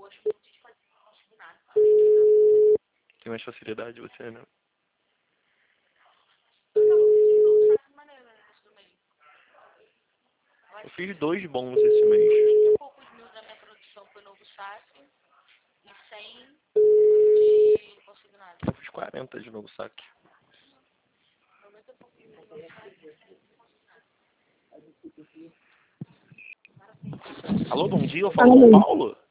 Tem mais facilidade você, né? Eu fiz 2 bons esse mês. 30 e poucos mil da minha produção foi novo saque e 100 de consignado. Eu fiz 40 de novo saque. 90 e poucos mil de novo saque. Alô, bom dia, eu falo com o Paulo?